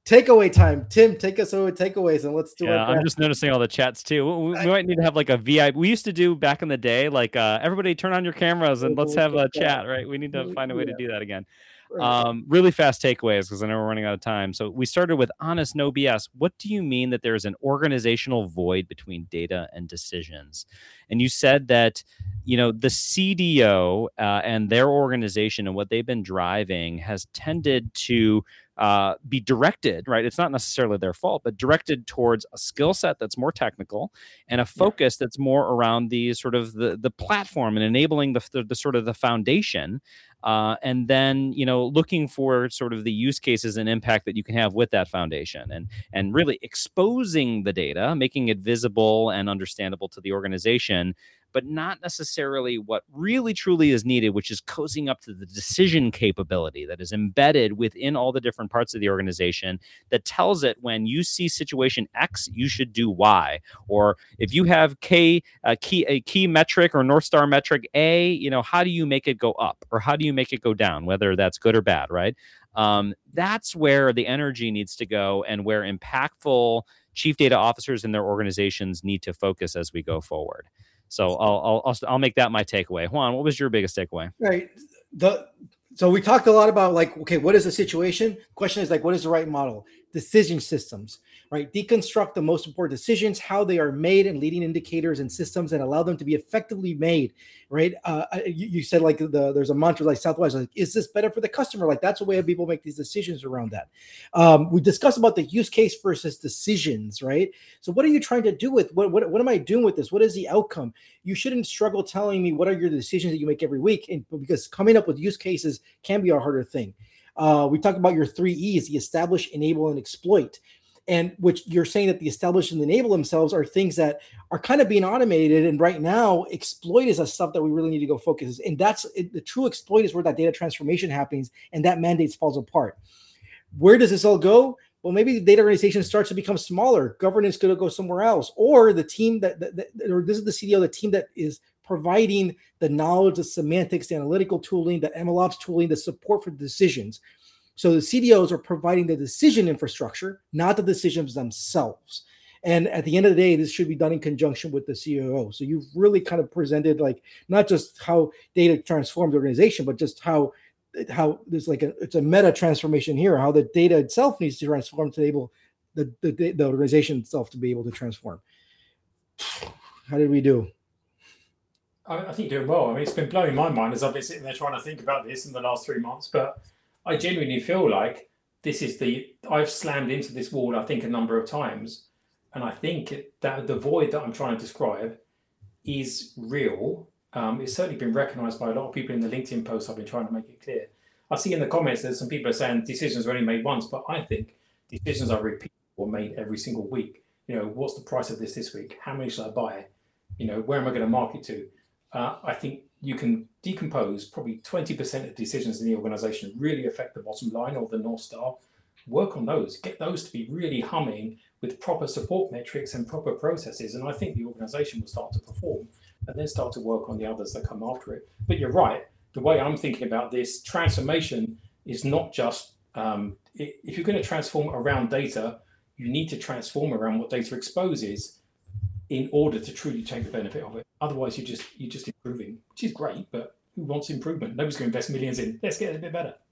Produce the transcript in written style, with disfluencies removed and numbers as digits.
takeaway time. Tim, take us over takeaways and let's do Yeah, I'm just noticing all the chats too. We might need to have like a VIP. We used to do back in the day, like everybody turn on your cameras and let's have a chat, right? We need to find a way to do that again. Really fast takeaways because I know we're running out of time. So we started with honest, no BS. What do you mean that there is an organizational void between data and decisions? And you said that, you know, the CDO and their organization and what they've been driving has tended to be directed, right? It's not necessarily their fault, but directed towards a skill set that's more technical and a focus that's more around the sort of the platform and enabling the sort of the foundation. And then, you know, looking for sort of the use cases and impact that you can have with that foundation and really exposing the data, making it visible and understandable to the organization, but not necessarily what really truly is needed, which is cozying up to the decision capability that is embedded within all the different parts of the organization that tells it when you see situation X, you should do Y. Or if you have a key metric or North Star metric A, you know, how do you make it go up or how do you make it go down, whether that's good or bad, right? That's where the energy needs to go and where impactful chief data officers in their organizations need to focus as we go forward. So I'll make that my takeaway. Juan, what was your biggest takeaway? Right. So we talked a lot about like, okay, what is the situation? Question is like, what is the right model? Decision systems, right? Deconstruct the most important decisions, how they are made, and leading indicators and systems and allow them to be effectively made, right? You said like there's a mantra like Southwest, like, is this better for the customer? Like that's the way people make these decisions around that. We discussed about the use case versus decisions, right? So what are you trying to do with what am I doing with this? What is the outcome? You shouldn't struggle telling me what are your decisions that you make every week, and because coming up with use cases can be a harder thing. We talked about your 3 E's: the establish, enable, and exploit. And which you're saying that the establish and enable themselves are things that are kind of being automated. And right now, exploit is a stuff that we really need to go focus. And that's the true exploit is where that data transformation happens and that mandate falls apart. Where does this all go? Well, maybe the data organization starts to become smaller. Governance going to go somewhere else, or the team or this is the CDO, the team that is providing the knowledge, the semantics, the analytical tooling, the MLOps tooling, the support for the decisions. So the CDOs are providing the decision infrastructure, not the decisions themselves. And at the end of the day, this should be done in conjunction with the COO. So you've really kind of presented like not just how data transforms the organization, but just how there's like it's a meta transformation here, how the data itself needs to transform to enable the organization itself to be able to transform. How did we do? I think you're doing well. I mean, it's been blowing my mind as I've been sitting there trying to think about this in the last 3 months, but I genuinely feel like I've slammed into this wall, I think, a number of times. And I think that the void that I'm trying to describe is real. It's certainly been recognized by a lot of people in the LinkedIn posts. I've been trying to make it clear. I see in the comments there's some people are saying decisions are only made once, but I think decisions are repeatable or made every single week. You know, what's the price of this week? How many should I buy? You know, where am I going to market to? I think you can decompose probably 20% of decisions in the organization really affect the bottom line or the North Star. Work on those, get those to be really humming with proper support metrics and proper processes. And I think the organization will start to perform and then start to work on the others that come after it. But you're right. The way I'm thinking about this transformation is not just, if you're going to transform around data, you need to transform around what data exposes in order to truly take the benefit of it. Otherwise, you're just improving, which is great, but who wants improvement? Nobody's going to invest millions in, let's get it a bit better.